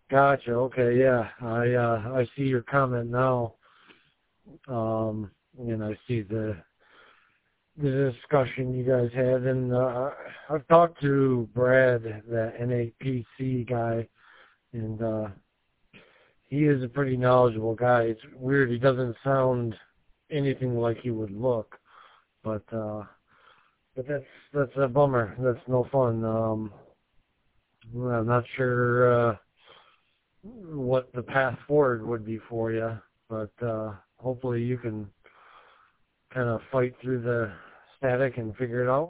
Gotcha. Okay, yeah. I see your comment now. And I see the discussion you guys had, and I've talked to Brad, that NAPC guy, and he is a pretty knowledgeable guy. It's weird, he doesn't sound anything like he would look, but that's a bummer. That's no fun. Well, I'm not sure what the path forward would be for you, but hopefully you can kind of fight through the static and figure it out.